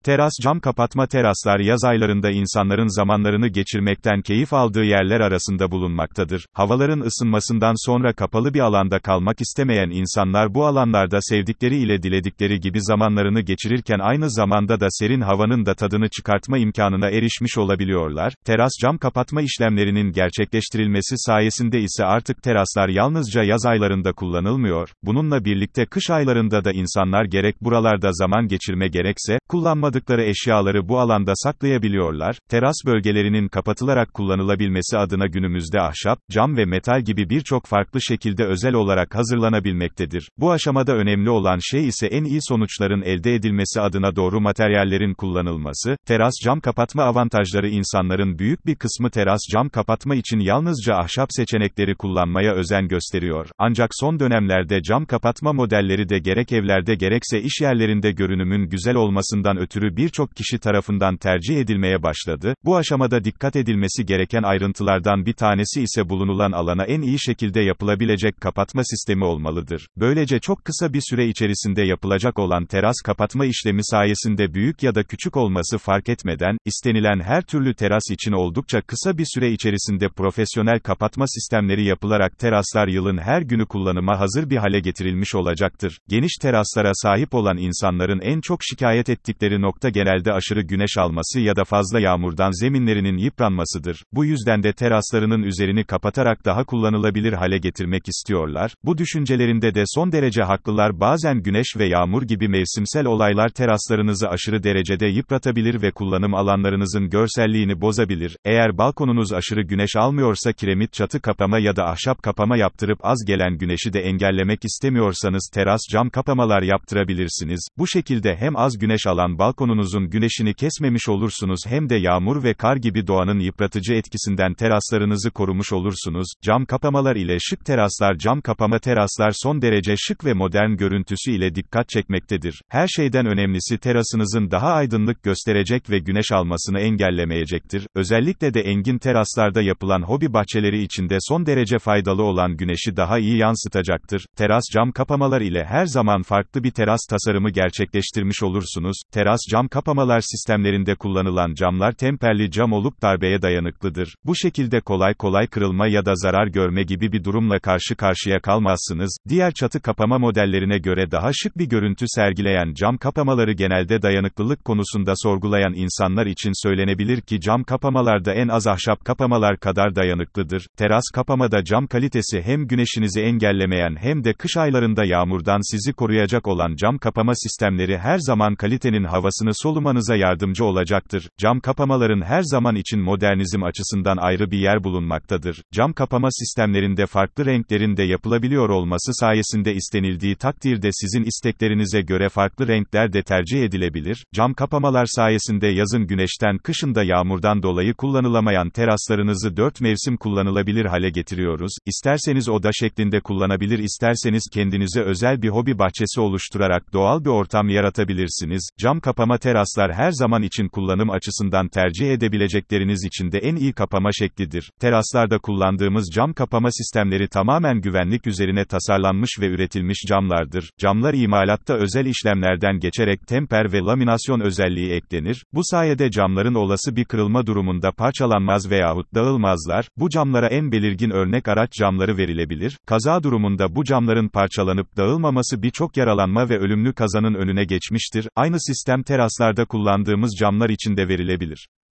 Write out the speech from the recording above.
Teras cam kapatma. Teraslar yaz aylarında insanların zamanlarını geçirmekten keyif aldığı yerler arasında bulunmaktadır. Havaların ısınmasından sonra kapalı bir alanda kalmak istemeyen insanlar bu alanlarda sevdikleri ile diledikleri gibi zamanlarını geçirirken aynı zamanda da serin havanın da tadını çıkartma imkanına erişmiş olabiliyorlar. Teras cam kapatma işlemlerinin gerçekleştirilmesi sayesinde ise artık teraslar yalnızca yaz aylarında kullanılmıyor. Bununla birlikte kış aylarında da insanlar gerek buralarda zaman geçirme gerekse, kullanmadıkları eşyaları bu alanda saklayabiliyorlar. Teras bölgelerinin kapatılarak kullanılabilmesi adına günümüzde ahşap, cam ve metal gibi birçok farklı şekilde özel olarak hazırlanabilmektedir. Bu aşamada önemli olan şey ise en iyi sonuçların elde edilmesi adına doğru materyallerin kullanılması. Teras cam kapatma avantajları. İnsanların büyük bir kısmı teras cam kapatma için yalnızca ahşap seçenekleri kullanmaya özen gösteriyor. Ancak son dönemlerde cam kapatma modelleri de gerek evlerde gerekse iş yerlerinde görünümün güzel olmasından ötürü birçok kişi tarafından tercih edilmeye başladı. Bu aşamada dikkat edilmesi gereken ayrıntılardan bir tanesi ise bulunulan alana en iyi şekilde yapılabilecek kapatma sistemi olmalıdır. Böylece çok kısa bir süre içerisinde yapılacak olan teras kapatma işlemi sayesinde büyük ya da küçük olması fark etmeden, istenilen her türlü teras için oldukça kısa bir süre içerisinde profesyonel kapatma sistemleri yapılarak teraslar yılın her günü kullanıma hazır bir hale getirilmiş olacaktır. Geniş teraslara sahip olan insanların en çok şikayet ettikleri nokta genelde aşırı güneş alması ya da fazla yağmurdan zeminlerinin yıpranmasıdır. Bu yüzden de teraslarının üzerini kapatarak daha kullanılabilir hale getirmek istiyorlar. Bu düşüncelerinde de son derece haklılar. Bazen güneş ve yağmur gibi mevsimsel olaylar teraslarınızı aşırı derecede yıpratabilir ve kullanım alanlarınızın görselliğini bozabilir. Eğer balkonunuz aşırı güneş almıyorsa kiremit çatı kapama ya da ahşap kapama yaptırıp az gelen güneşi de engellemek istemiyorsanız teras cam kapamalar yaptırabilirsiniz. Bu şekilde hem az güneş alan balkonunuzun güneşini kesmemiş olursunuz hem de yağmur ve kar gibi doğanın yıpratıcı etkisinden teraslarınızı korumuş olursunuz. Cam kapamalar ile şık teraslar. Cam kapama teraslar son derece şık ve modern görüntüsü ile dikkat çekmektedir. Her şeyden önemlisi terasınızın daha aydınlık gösterecek ve güneş almasını engellemeyecektir. Özellikle de engin teraslarda yapılan hobi bahçeleri içinde son derece faydalı olan güneşi daha iyi yansıtacaktır. Teras cam kapamalar ile her zaman farklı bir teras tasarımı gerçekleştirmiş olursunuz. Teras cam kapamalar sistemlerinde kullanılan camlar temperli cam olup darbeye dayanıklıdır. Bu şekilde kolay kolay kırılma ya da zarar görme gibi bir durumla karşı karşıya kalmazsınız. Diğer çatı kapama modellerine göre daha şık bir görüntü sergileyen cam kapamaları genelde dayanıklılık konusunda sorgulayan insanlar için söylenebilir ki cam kapamalarda en az ahşap kapamalar kadar dayanıklıdır. Teras kapamada cam kalitesi hem güneşinizi engellemeyen hem de kış aylarında yağmurdan sizi koruyacak olan cam kapama sistemleri her zaman kalitenin havasını solumanıza yardımcı olacaktır. Cam kapamaların her zaman için modernizm açısından ayrı bir yer bulunmaktadır. Cam kapama sistemlerinde farklı renklerin de yapılabiliyor olması sayesinde istenildiği takdirde sizin isteklerinize göre farklı renkler de tercih edilebilir. Cam kapamalar sayesinde yazın güneşten kışın da yağmurdan dolayı kullanılamayan teraslarınızı 4 mevsim kullanılabilir hale getiriyoruz. İsterseniz oda şeklinde kullanabilir, isterseniz kendinize özel bir hobi bahçesi oluşturarak doğal bir ortam yaratabilirsiniz. Cam kapama teraslar her zaman için kullanım açısından tercih edebilecekleriniz için de en iyi kapama şeklidir. Teraslarda kullandığımız cam kapama sistemleri tamamen güvenlik üzerine tasarlanmış ve üretilmiş camlardır. Camlar imalatta özel işlemlerden geçerek temper ve laminasyon özelliği eklenir. Bu sayede camların olası bir kırılma durumunda parçalanmaz veyahut dağılmazlar. Bu camlara en belirgin örnek araç camları verilebilir. Kaza durumunda bu camların parçalanıp dağılmaması birçok yaralanma ve ölümlü kazanın önüne geçmiştir. Aynı sistem teraslarda kullandığımız camlar için de verilebilir.